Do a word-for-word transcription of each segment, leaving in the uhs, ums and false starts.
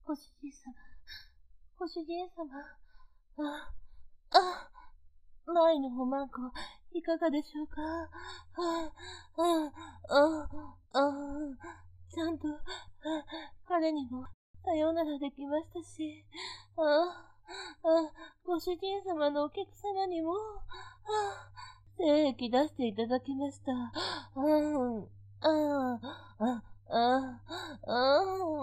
ご主人様、ご主人様、あ、あ、前のおまんこ、いかがでしょうか。あ、あ、あ、あ、ちゃんと、彼にも、さようならできましたし、あ、あ、ご主人様のお客様にも、あ、精液出していただきました。うん、あ、あ、あ、あ、あ、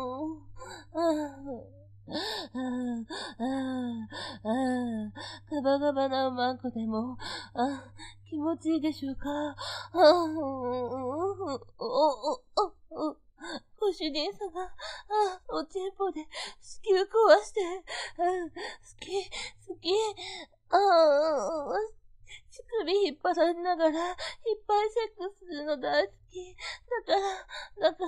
ガバガバなおまんこでも、あ、気持ちいいでしょうか。あ、お、お、お、ご主人様、あ、おちんぽで子宮壊して、あ、好き、好き、ああ、乳首引っ張られながら、いっぱいセックスするの大好き。だから、だから、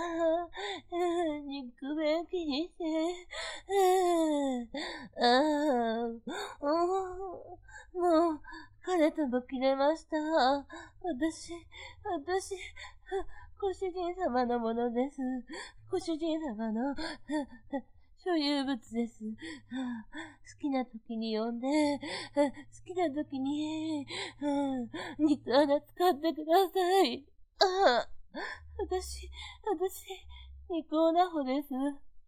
えー、肉便気にして、えー、あー、もう、彼とも切れました。私、私、ご主人様のものです。ご主人様の所有物です。好きな時に呼んで、好きな時に、肉穴使ってください。あ、私、私、肉オナホです。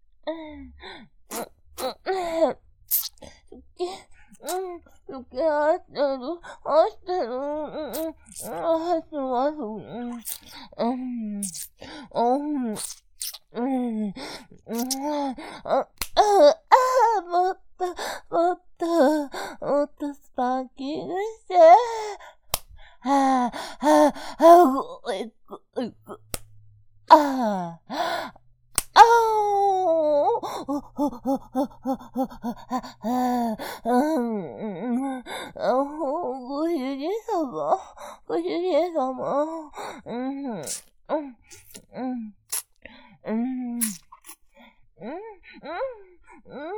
うん、好き、愛してる、愛してる、うん、愛してます、うん、うん、うん、うん、あ、あ、あ、もっと、もっと、もっとスパンキングして。はぁ、はぁ、はぁ、うく、うく、あぁ、あおご主人様、ご主人様、うん、うん、うん、うん、うん、うん、うん、うん、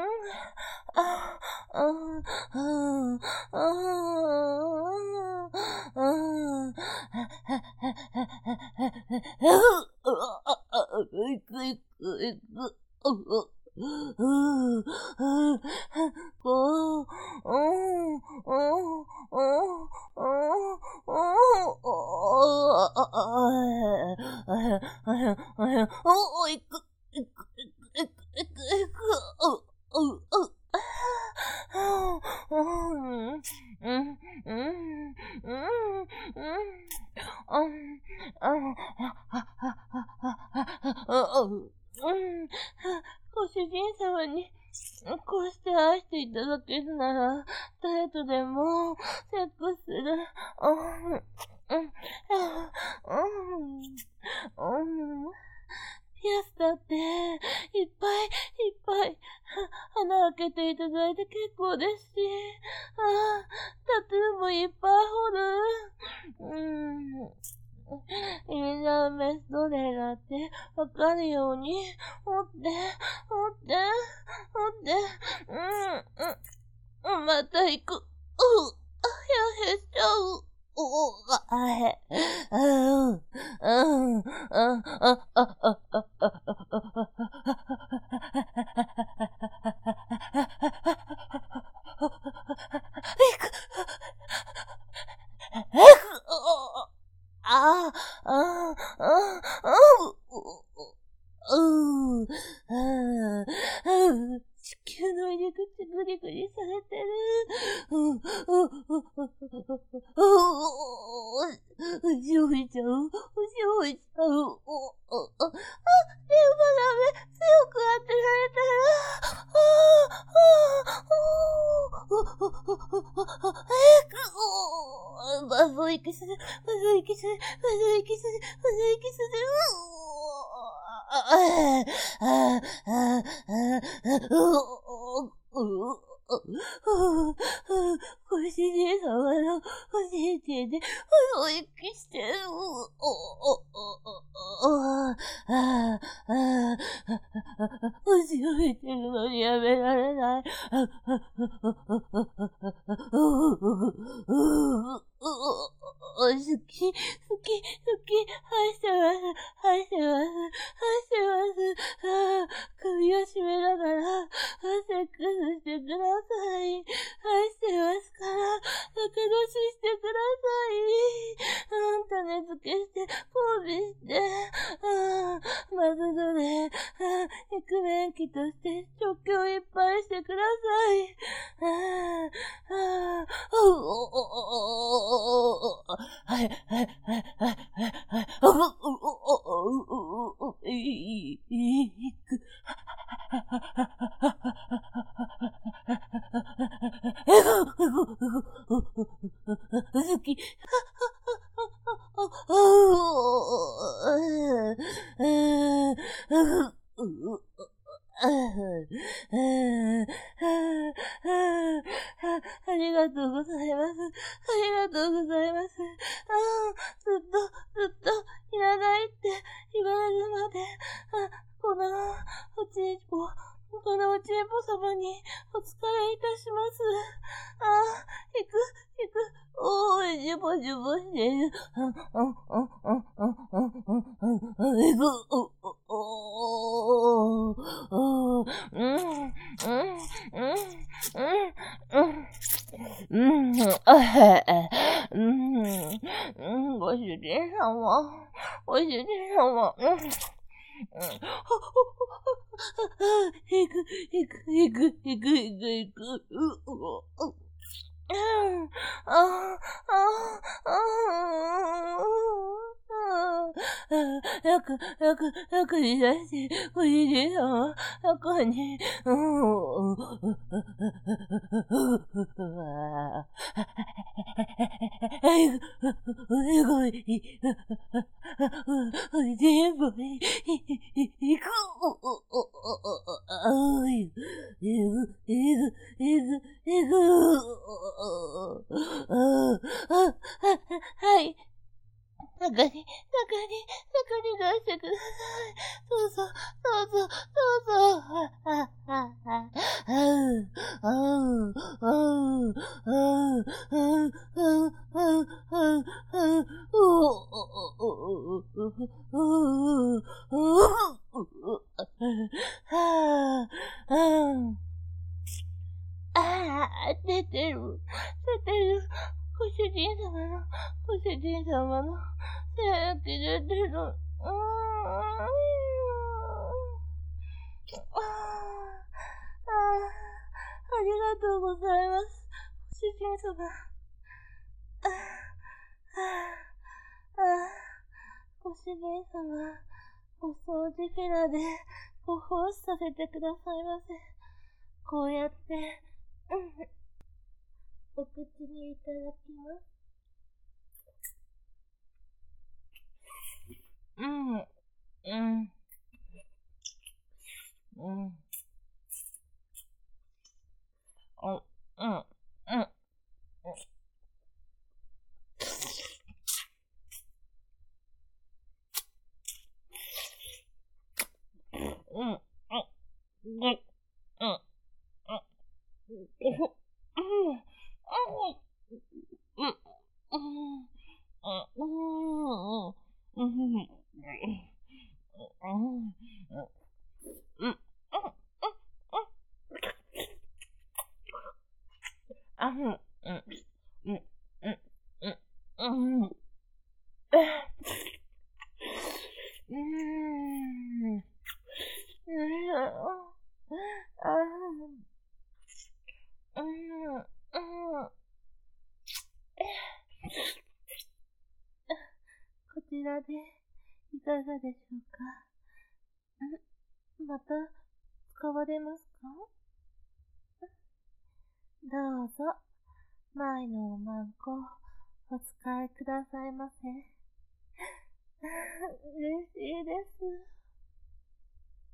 あ、あ、あ、あ、いくいくいく。こう、うん、うん、うん、お、いく、いく、いく、いく、いく、いく、う、う、う、うん、うん、うん、うん、うん、ご主人様に、こうして愛していただけるなら、誰とでも、セックスする。うん、うん、うん、うん。ピアスだって、いっぱいいっぱい、穴開けていただいて結構ですし、ああ、タトゥーもいっぱい掘る。うん。インナーメスどれだってわかるように、掘って、掘って、掘って、うん、うん、また行く。う、あ、やへしちゃう。おが、あへ、うん、うん、うん、あ、あ、あ、あ、あ、あ、あ、あ、あ、う、う、う、地球の入り口グリグリされてる。う、う、う、う、う、うじおいちゃう。うじおいちゃう。お、お、あ、あ、でもダメ。強く当てられたら。ああ、ああ、バズ息する。バズ息する。バズ息する。バズ息する。ああ、ああ、ああ、ご主人様のおじいちゃんで、お息してる。おしを見てるのにやめられない。好き、好き、好き、愛してます、愛してます、愛してます。首を絞め肉便器として食器をいっぱいしてください。ああ、ああ、おおおおおはい、はい、はい、はい、はい、はい、おおおおおおいく。好き。ありがとうございます。ありがとうございます。ああ、ずっと、ずっと、いらないって言われるまで、あ、この、うちんぽ、このうちんぽ様にお仕えいたします。ああ、行く、行く、おーい、ジュボジュボしている。あ、あ、あ、あ、あ、あ、あ、行く、お、お、お、お、うん、うん、うん、うん、うん、うん、あへ、うん、うん、ご主人様、ご主人様、うん、うん、行く、行く、行く、行く、行く、行く、う、う、う、うん、あ、あ、あ、あ、よく、よく、よくに出して、おじいさま、よくに、うん、すごい、全部、いく、あい、いく、いく、いく、いく、はい。中に、中に、中に出してください。どうぞ、どうぞ、どうぞ。あ、あ、あ、あ、あう、あう、あう、あう、あう、あう、あう、あう、あう、おお、おお、おお、おはあ、ああ、あ、出てる、出てる。ご主人様の、ご主人様の、せーき出てる。うーん。ああ、ああ、ありがとうございます。ご主人様。ああ、ああ、ご主人様、お掃除フェラでご奉仕させてくださいませ。こうやって、うん、お口にいただきます。うん、うん、うん、うん、うん、うん、うん、うん、うん、こちらでいかがでしょうか。んまた使われますか。どうぞ、前のおまんこ、お使いくださいませ。嬉しいです。